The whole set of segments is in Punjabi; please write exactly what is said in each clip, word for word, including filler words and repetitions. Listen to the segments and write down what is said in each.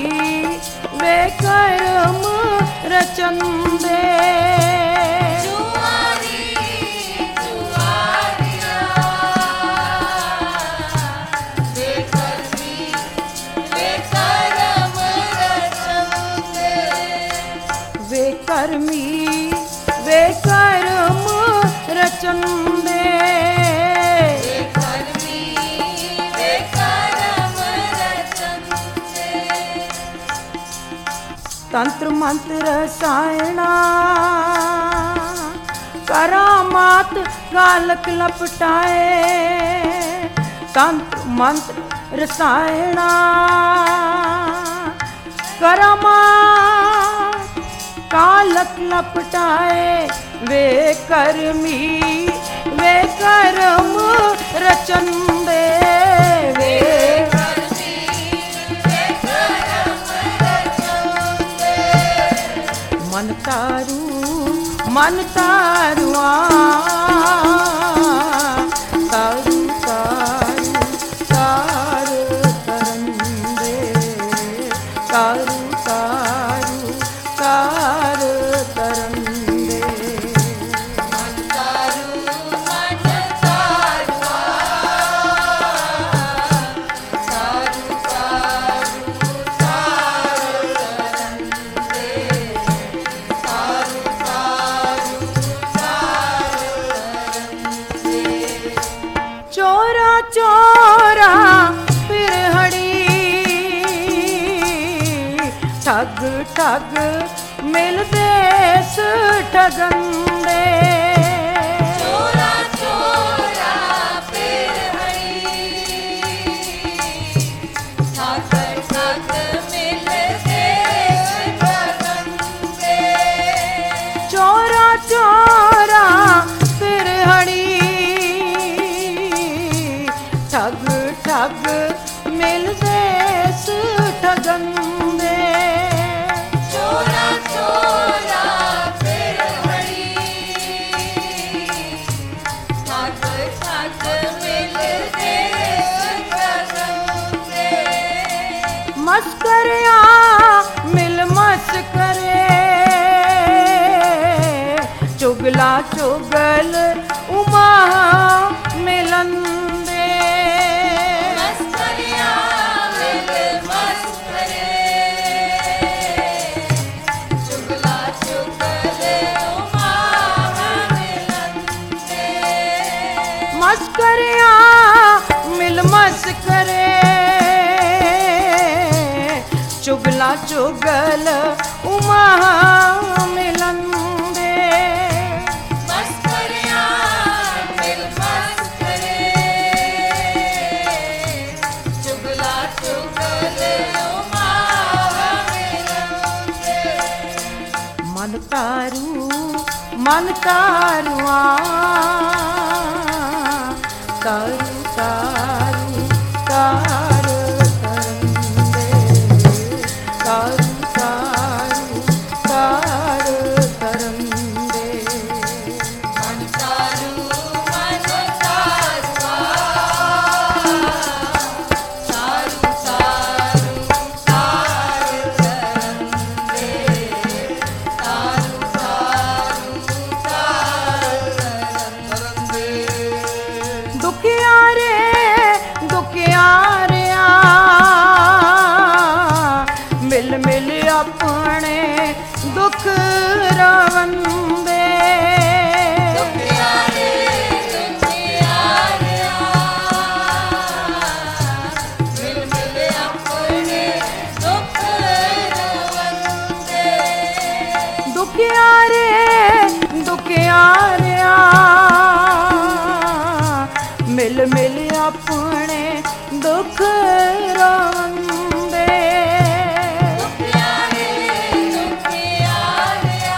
ਵੇ ਕਰਮ ਰਚੰਦੇ। ਕਰਮੀ ਵੇ ਕਰਮ ਰਚੰਦੇ। ਕਰਮੀ ਵੇ ਕਰਮ ਰਚੰਦੇ। ਤੰਤਰ ਮੰਤਰ ਰਸਾਇਣਾ ਕਰਾਮਾਤ ਗਾਲਕ ਲਪਟਾਏ। ਤੰਤਰ ਮੰਤਰ ਰਸਾਇਣਾ ਕਰਾਮਾਤ ਕਾਲਕ ਲਪਟਾਏ। ਵੇ ਕਰਮੀ ਵੇ ਕਰਮ ਰਚੰਦੇ। ਵੇ ਕਰਮੀ ਵੇ ਕਰਮ ਰਚੰਦੇ। ਮਨ ਤਾਰੂ ਮਨ ਤਾਰੂਆ ਤਾਰੂ ਤਾਰੂ ਤਾਰ ਕਰੰਦੇ। ਤਾਰੂ ਤਾਰੂ ਤਾਰ ਤਰੰਦੇ। ਮਨ ਤਾਰੂ ਮਨ ਤਾਰੂਆ ਤਾਰੂ ਤਾਰੂ ਤਾਰ ਤਰੰਦੇ। ਤਾਰੂ ਤਾਰੂ ਤਾਰ ਤਰੰਦੇ। ਚੋਰਾ ਚੋਰਾ ਪਿਰਹੜੀ ਠੱਗ ਠੱਗ ਮਿਲਦੇ ਸ ਠਗੰਦੇ। ਚੋਰਾ ਚੋਰਾ ਪਿਰਹੜੀ ਠੱਗ ਠੱਗ ਮਿਲਦੇ ਠਗੰਦੇ। ਚੋਰਾ ਚੋਰਾ ਪਿਰਹੜੀ ਠੱਗ ਠੱਗ ਮਿਲਦੇ ਸ ਠਗੰਦੇ। ਚੋਰਾ ਚੋਰਾ ਪਿਰਹੜੀ ਠੱਗ ਠੱਗ ਮਿਲਦੇ ਠਗੰਦੇ। ਮਸਕਰਿਆ ਮਿਲ ਮਸਕਰੇ ਚੁਗਲਾ ਚੁਗਲ ਉਮਾ ਮਿਲੰਦੇ। ਮਸਕਰਿਆ ਮਿਲ ਮਸਕਰੇ ਚੁਗਲਾ ਚੁਗਲ ਉਮਾ ਮਿਲੰਦੇ। ਮਸਕਰਿਆ ਮਿਲ ਮਸਕਰੇ ਚੁਗਲਾ ਚੁਗਲ ਉਮਾ ਮਿਲੰਦੇ। ਮਸਕਰਿਆ ਮਿਲ ਮਸਕਰੇ ਚੁਗਲਾ ਚੁਗਲ ਉਮਾ ਮਿਲੰਦੇ। ਮਨ ਤਾਰੂ ਮਨ ਤਾਰੂਆ ਤਾਰੂ ਤਾਰੂ ਤਾਰ ਤਰੰਦੇ। ਤਾਰੂ ਤਾਰੂ ਤਾਰ ਤਰੰਦੇ। ਮਨ ਤਾਰੂ ਮਨ ਤਾਰੂਆ ਤਾਰੂ ਤਾਰੂ ਤਾਰ ਤਰੰਦੇ। ਤਾਰੂ ਤਾਰੂ ਤਾਰ ਤਰੰਦੇ। ਦੁਖਿਆਰੇ ਦੁਖਿਆਰਿਆ ਮਿਲ ਮਿਲ ਆਪਣੇ ਦੁੱਖ ਰਵੰਦੇ। ਦੁਖਿਆਰੇ ਦੁਖਿਆਰਿਆ ਮਿਲ ਮਿਲ ਆਪਣੇ ਦੁੱਖ ਰਵੰਦੇ। ਦੁਖਿਆਰੇ ਦੁਖਿਆਰਿਆ ਮਿਲ ਮਿਲ ਆਪਣੇ ਦੁੱਖ ਰਵੰਦੇ। ਦੁਖਿਆਰੇ ਦੁਖਿਆਰਿਆ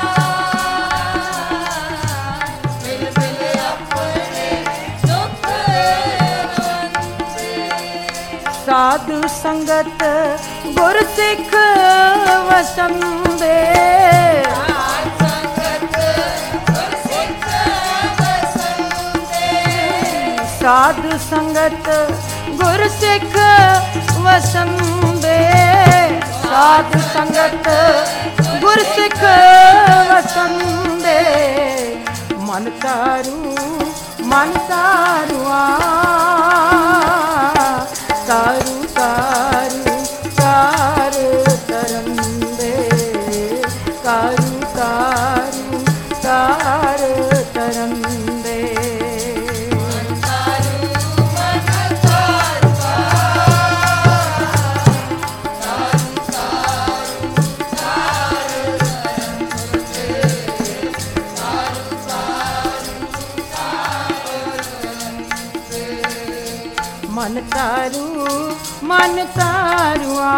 ਮਿਲ ਮਿਲ ਆਪਣੇ ਦੁੱਖ ਰਵੰਦੇ। ਸਾਧੂ ਸੰਗਤ ਗੁਰ ਸਿੱਖ ਵਸੰਦੇ। ਸਾਧ ਸੰਗਤ ਗੁਰ ਸਿੱਖ ਵਸੰਦੇ। ਸਾਧ ਸੰਗਤ ਗੁਰ ਸਿੱਖ ਵਸੰਦੇ। साध संगत गुर सिख वसंदे मन तारू मन तारू आ तारू तारू तार तरंदे तारू तारू तार तरंदे मन तारू मन तारू आ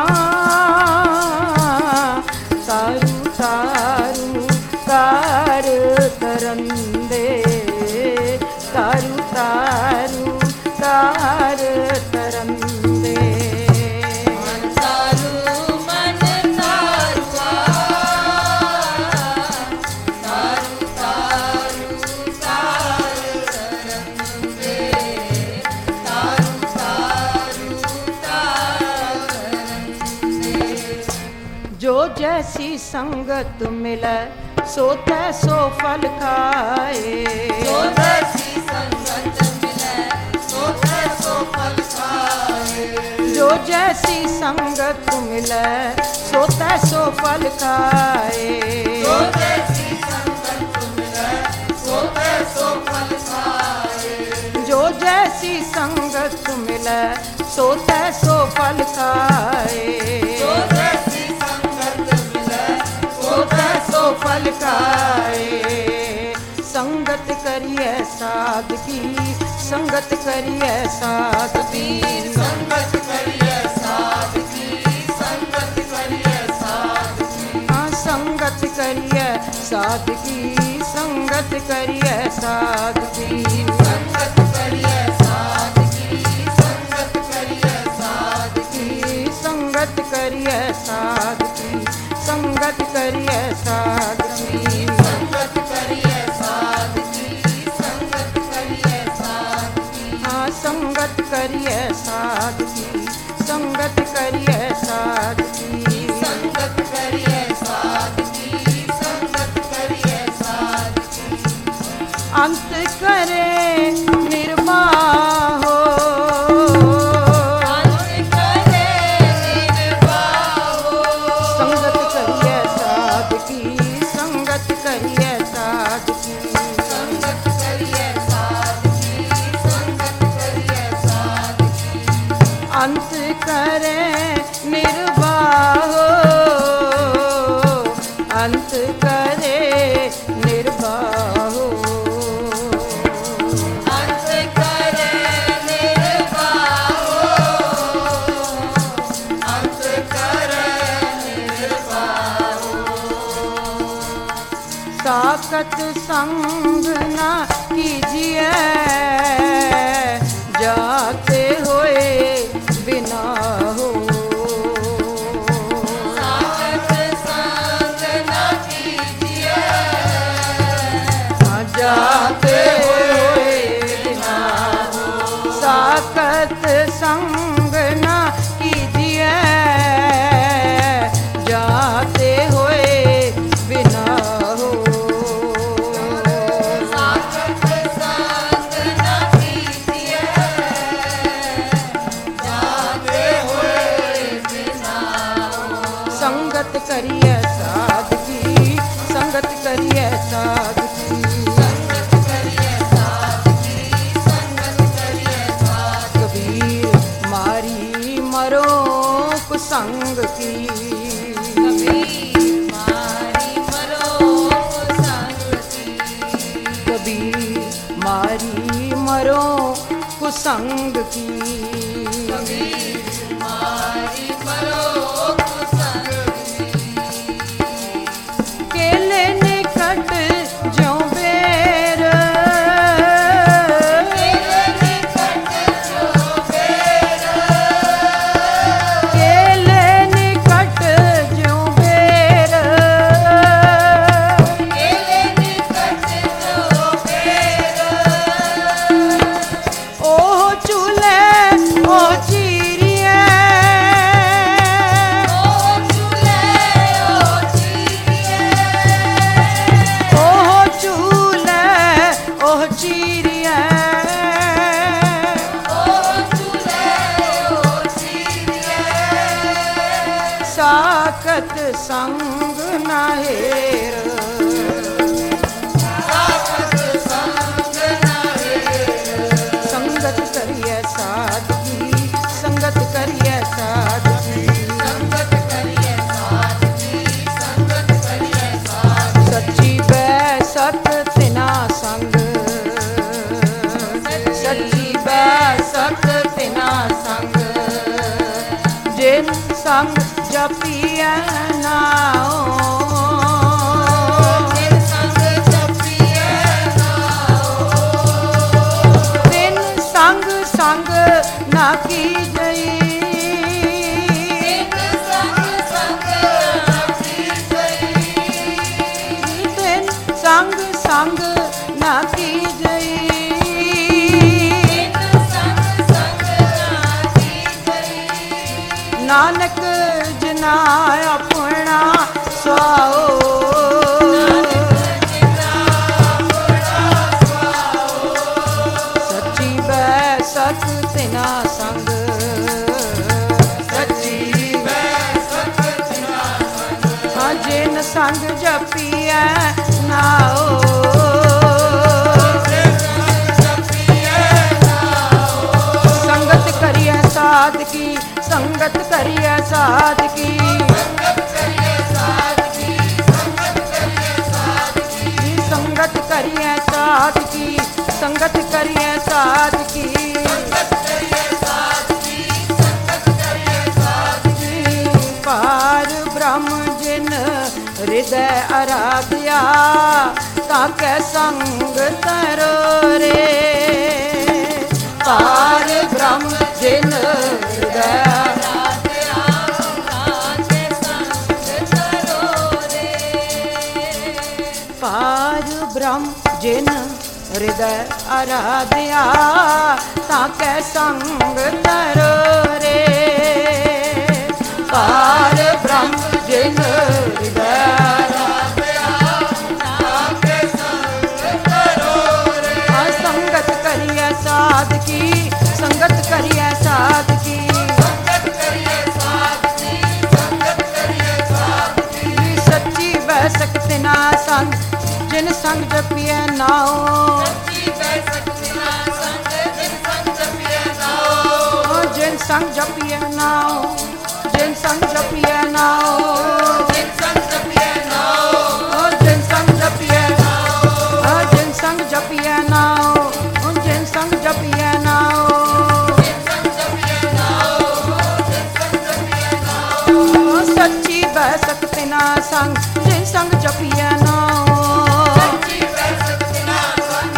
तारू तारू तार तरंदे तारू तारू तार तरंदे मन तारू मन तारू तारू तारू तार तरंदे तारू तारू तार तरंदे जो जैसी संगत मिले सो तैसो फल खाए जो जैसी संगत मिले सो तैसो फल खाए जो जैसी संगत मिले सो तैसो फल खाए जो जैसी संगत मिले सो तैसो फल खाए जो जैसी संगत मिले सो तैसो फल खाए जो जैसी संगत मिले सो तैसो फल खाए संगत करिए साधकी संगत करिए साधकी संगत करिए साधकी संगत करिए साधकी हाँ संगत करिए साधकी संगत करिए साधकी संगत करिए साधकी संगत करिए साधकी संगत करिए साधकी संगत करिए साधकी संगत करिए साधकी संगत करिए साधकी हाँ संगत करिए साधकी संगत करिए साधकी संगत करिए साधकी संगत करिए साधकी अंत करे निर्वाह हो अंत करे निर्वाह संगत करिए साधकी संगत करिए साधकी संगत करिए साधकी संगत करिए साधकी अंत करे निर्वाह हो अंत करे निर्वाह हो अंत करे निर्वाह अंत करे निर्वाह साकत संग न कीजिए जाते हुए बिना हो साकत संग न कीजिए जाते हुए बिना हो साकत संग न कीजिए जाते हुए बिना हो साकत संग न कीजिए जाते हुए बिना संगत करिए साधकी संगत करिए साधकी संगत करिए साधकी संगत करिए साधकी कबीर मारी मरो कुसंग की कबीर मारी मरो कुसंग की कबीर मारी मरो कुसंग की कबीर मारी मरो कुसंग केले निकट जो बेर केले निकट जो बेर केले निकट जो बेर केले निकट जो बेर ओह चूल्हे ਸਾਖਤ ਸੰਗ ਨਾ ਹੇਰ ਸੰਗਤ ਕਰੀਐ ਸਾਧਕੀ ਸੰਗਤ ਕਰੀਐ ਸਾਧਕੀ ਸੱਚੀ ਬੈ ਸਤ ਤਿਨਾ ਸੰਗ ਸੱਚੀ ਬੈ ਸਤ ਤਿਨਾ ਸੰਗ ਜਿਨ ਸੰਗ ਜਪੀਐ ਨਾਉ ਜਿਨ ਸੰਗ ਜਪੀਐ ਨਾਉ ਤਿਨ ਸੰਗ ਸੰਗ ਨਾ ਕੀਜਈ ਤਿਨ ਸੰਗ ਸੰਗ ਨਾ ਕੀਜਈ ਤਿਨ ਸੰਗ ਸੰਗ ਨਾ ਕੀਜਈ ਨਾਨਕ ਜਿਨਾ ਆਪਣਾ ਸੁਆਓ ਸੱਚੀ ਬੈ ਸਤ ਤਿਨਾ ਸੰਗ ਸੱਚੀ ਬੈ ਸਤ ਤਿਨਾ ਸੰਗ ਹਾਂ ਜਿਨ ਸੰਗ ਜਪੀਐ ਨਾਓ ਸੰਗਤ ਕਰੀਐ ਸਾਧਕੀ ਸੰਗਤ ਕਰੀਐ ਸਾਧਕੀ ਸੰਗਤ ਕਰੀਐ ਸਾਧਕੀ ਸੰਗਤ ਕਰੀਐ ਸਾਧਕੀ ਪਾਰ ਬ੍ਰਹਮ ਜਿਨ ਹਿਰਦੈ ਆਰਾਧਿਆ ਤਾਂ ਕੈ ਸੰਗ ਤਰੋ ਰੇ ਪਾਰ ਬ੍ਰਹਮ ਜਿਨ ਹਿਰਦੈ ਪਾਰ ਬ੍ਰਹਮ ਜਿਨ ਹਿਰਦੈ ਆਰਾਧਿਆ ਤਾਂ ਕੈ ਸੰਗ ਤਰੋ ਰੇ ਪਾਰ ਬ੍ਰਹਮ ਜਿਨ ਹਿਰਦੈ ਆਰਾਧਿਆ ਤਾਂ ਕੈ ਸੰਗ ਤਰੋ ਰੇ ਸੰਗਤ ਕਰੀਐ ਸਾਧਕੀ ਸੰਗਤ ਕਰੀਐ ਸਾਧਕੀ ਸੰਗਤ ਕਰੀਐ ਸਾਧਕੀ ਸੰਗਤ ਕਰੀਐ ਸਾਧਕੀ ਸੱਚੀ ਬੈ ਸਕਤਿ ਨਾ ਸੰਗ ਜਿਨ ਸੰਗ ਜਪੀਐ ਨਾਉ ਸੱਚੀ ਬੈ ਸਕਤਿ ਨਾ ਸੰਗ ਜਿਨ ਸੰਗ ਜਪੀਐ ਨਾਉ ਜਿਨ ਸੰਗ ਜਪੀਐ ਨਾਉ ਜਿਨ ਸੰਗ ਜਪੀਐ ਨਾਉ ਜਿਨ ਸੰਗ ਜਪੀਐ ਨਾਉ ਜਿਨ ਸੰਗ ਜਪੀਐ ਨਾਉ ਜਿਨ ਸੰਗ ਜਪੀਐ ਨਾਉ ਜਿਨ ਸੰਗ ਜਪੀਐ ਨਾਉ ਸੱਚੀ ਬੈ ਸਕਤਿ ਨਾ ਸੰਗ ਜਿਨ ਸੰਗ ਜਪੀਐ ਨਾਉ ਸੱਚੀ ਬੈ ਸਕਤਿ ਨਾ ਸੰਗ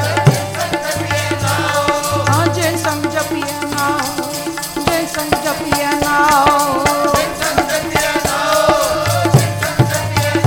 ਜਿਨ ਸੰਗ ਜਪੀਐ ਨਾਉ ਜਿਨ ਸੰਗ ਜਪੀਐ ਨਾਉ ਜਿਨ ਸੰਗ ਜਪੀਐ ਨਾਉ ਜਿਨ ਸੰਗ ਜਪੀਐ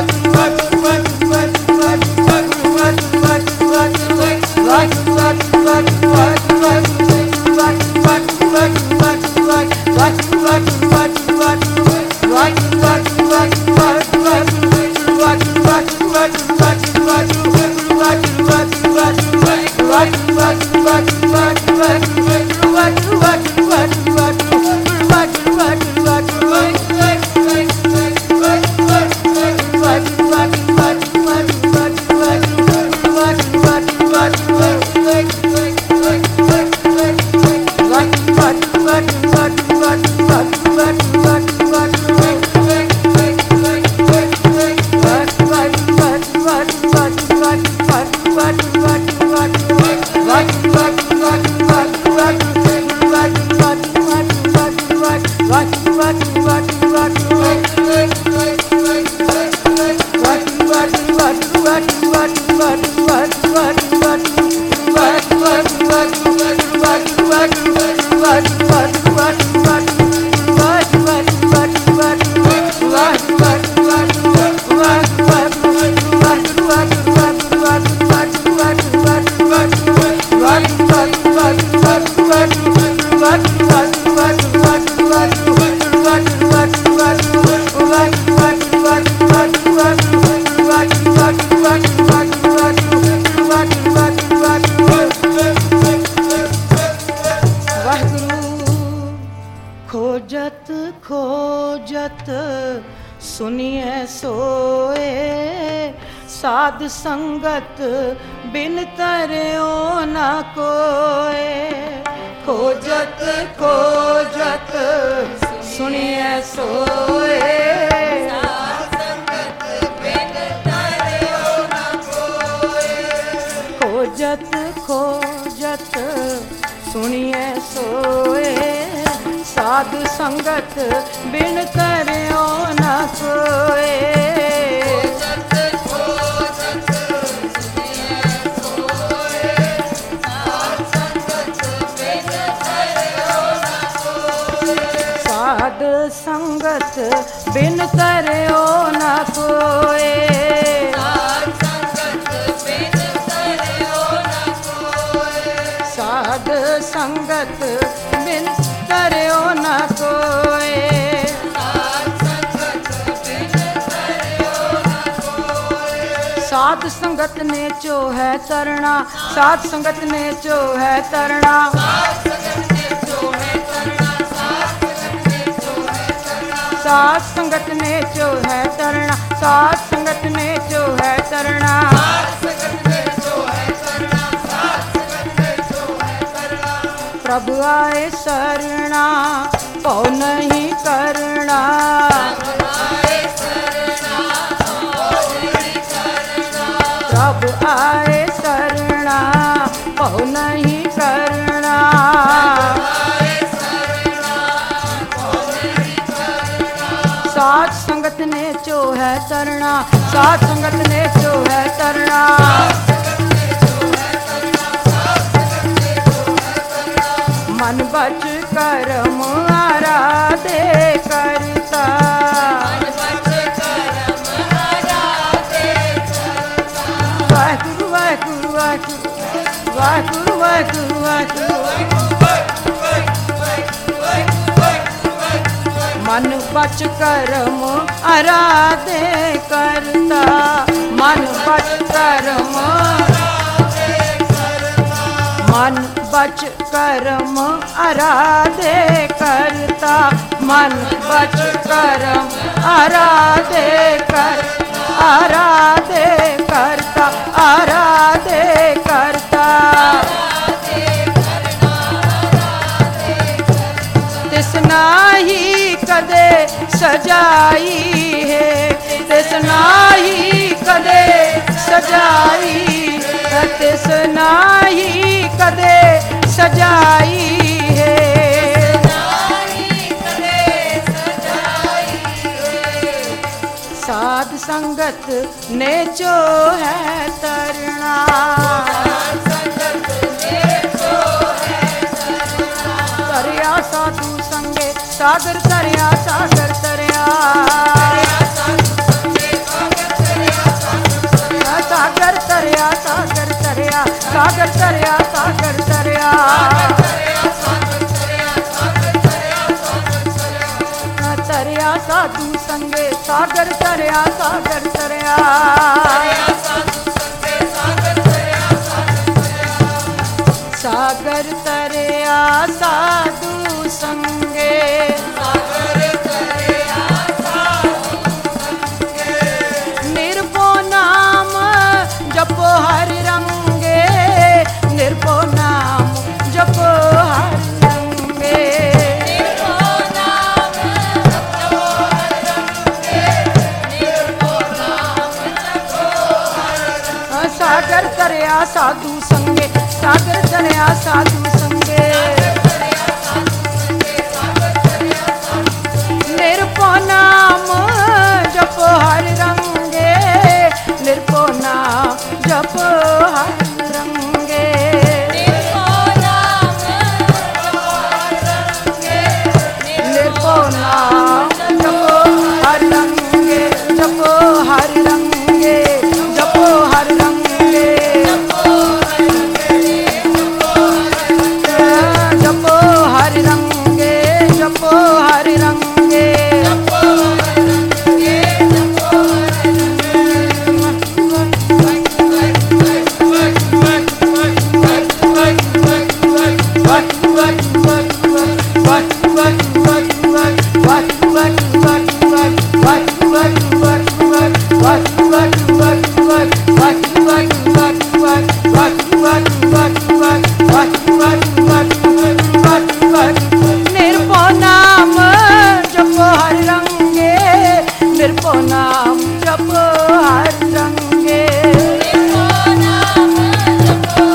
What? ਖੋਜਤ ਖੋਜਤ ਸੁਨੀਐ ਸੋਏ, ਸਾਧ ਸੰਗਤ ਬਿਨ ਤਰਿਓ ਨਾ ਕੋਏ। ਖੋਜਤ ਖੋਜਤ ਸੁਨੀਐ ਸੋਏ, ਸਾਧ ਸੰਗਤ ਬਿਨ ਤਰਿਓ ਨਾ ਕੋਏ। ਖੋਜਤ ਖੋਜਤ ਸੁਣੀਐ ਸੋਏ, ਸਾਧ ਸੰਗਤ ਬਿਨ ਤਰਿਓ ਨਾ ਕੋਏ। ਖੋਜਤ ਖੋਜਤ ਸੁਣੀਐ ਸੋਏ, ਸਾਧ ਸੰਗਤ ਬਿਨ ਤਰਿਓ ਨਾ ਕੋਏ। ਸਾਧ ਸੰਗਤ ਬਿਨ ਤਰਿਓ ਨਾ ਕੋਏ। ਸਾਧ ਸੰਗਤ ਬਿਨ ਤਰਿਓ ਨਾ ਕੋਏ। ਸਾਧ ਸੰਗਤ ਨੇ ਚੋ ਹੈ ਤਰਣਾ, ਸਾਧ ਸੰਗਤ ਨੇ ਚੋ ਹੈ ਤਰਣਾ। ਸਾਧ ਸੰਗਤ ਨੇ ਚੋ ਹੈ ਤਰਣਾ, ਸਾਧ ਸੰਗਤ ਨੇ ਚੋ ਹੈ ਤਰਣਾ। ਪ੍ਰਭ ਆਏ ਸਰਣਾ ਭਉ ਨਹੀਂ ਕਰਣਾ। ਪ੍ਰਭ ਆਏ ਸਰਣਾ ਭਉ ਨਹੀਂ ਕਰਨਾ। ਸਾਧ ਸੰਗਤ ਨੇ ਚੋ ਹੈ ਤਰਣਾ, ਸਾਧ ਸੰਗਤ ਨੇ ਚੋ ਹੈ ਤਰਣਾ। ਮਨ ਬਚ ਕਰਮ ਆਰਾਧੇ ਕਰਤਾ। ਵਾਹਿਗੁਰੂ ਵਾਹਿਗੁਰੂ ਵਾਹਿਗੁਰੂ ਵਾਹਿਗੁਰੂ ਵਾਹਿਗੁਰੂ ਵਾਹਿਗੁਰੂ। ਮਨ ਬਚ ਕਰਮ ਆਰਾਧੇ ਕਰਤਾ। ਮਨ ਬਚ ਕਰਮ ਮਨ ਬਚ ਕਰਮ ਆਰਾਧੇ ਕਰਤਾ। ਮਨ ਬਚ ਕਰਮ ਆਰਾਧੇ ਕਰ ਆਰਾਧੇ ਕਰਤਾ ਆਰਾਧੇ ਕਰਤਾ। ਤਿਸ ਨਾਹੀ ਕਦੇ ਸਜਾਈ ਹੈ, ਤਿਸ ਨਾਹੀ ਕਦੇ ਸਜਾਈ ਹੈ, ਤਿਸ ਨਾਹੀ ਕਦੇ ਸਜਾਈ ਹੈ। ਸਾਧ ਸੰਗਤ ਨੇ ਚੋ ਹੈ ਤਰਣਾ। ਤਰਿਆ ਸਾਧੂ ਸੰਗੇ ਸਾਗਰ ਤਰਿਆ ਸਾਗਰ ਤਰਿਆ। ਸਾਗਰ ਤਰਿਆ ਸਾਗਰ ਤਰਿਆ ਸਾਗਰ ਤਰਿਆ ਸਾਗਰ ਤਰਿਆ। ਤਰਿਆ ਸਾਧੂ ਸੰਗੇ ਸਾਗਰ ਤਰਿਆ ਸਾਗਰ ਤਰਿਆ। ਸਾਗਰ ਤਰਿਆ ਸਾਧੂ ਸੰਗੇ ਨਿਰਭਉ ਨਾਮ ਜਪੋ ਹਰਿ ਰੰਗੇ। ਨਿਰਭਉ ਨਾਮ ਜਪੋ ਹਰਿ ਰੰਗੇ। ਸਾਗਰ ਤਰਿਆ ਸਾਧੂ ਸੰਗੇ ਸਾਗਰ ਤਰਿਆ ਸਾਧੂ ਸੰਗੇ। ਨਿਰਭਉ ਨਾਮ ਜਪੋ ਹਰਿ ਰੰਗੇ, ਨਿਰਭਉ ਨਾਮ ਜਪੋ ਹਰਿ ਰੰਗੇ, ਨਿਰਭਉ ਨਾਮ ਜਪੋ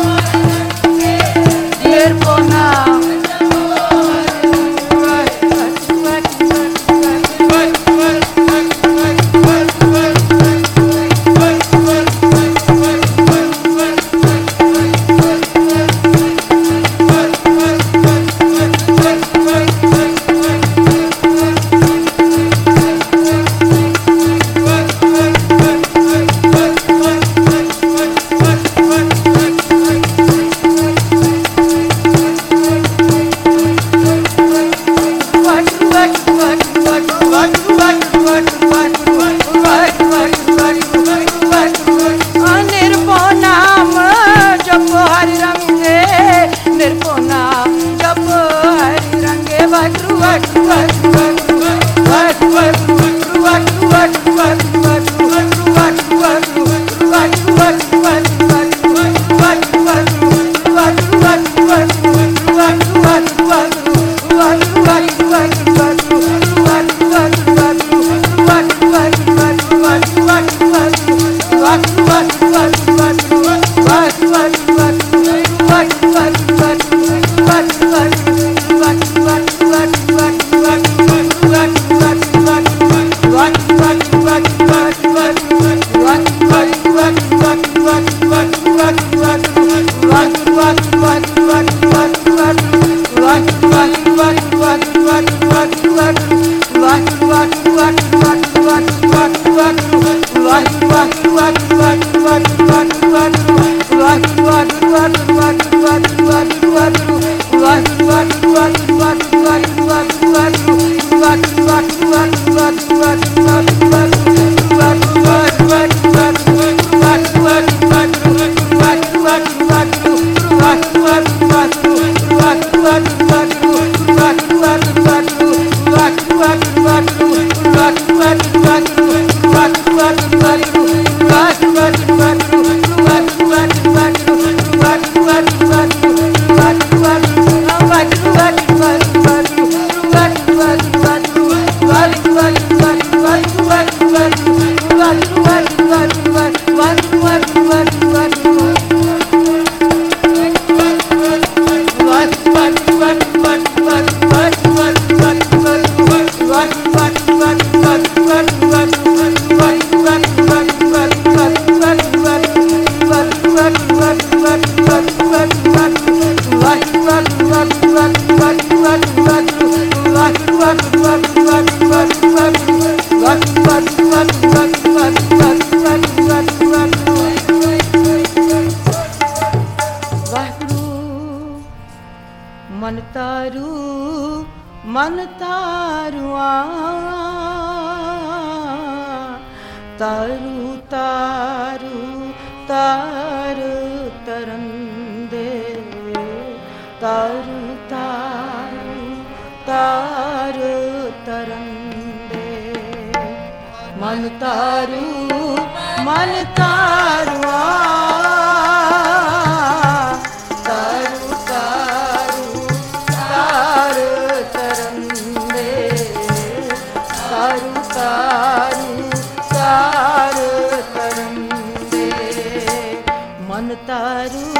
ਮਨ ਤਾਰੂ ਮਨ ਤਾਰੂਆ ਤਾਰੂ ਤਾਰੂ ਤਾਰ ਤਰੰਦੇ ਤਾਰੂ ਤਾਰੂ ਤਾਰ ਤਰੰਦੇ ਮਨ ਤਾਰੂ ਮਨ ਤਾਰੂਆ ਤਾਰੂ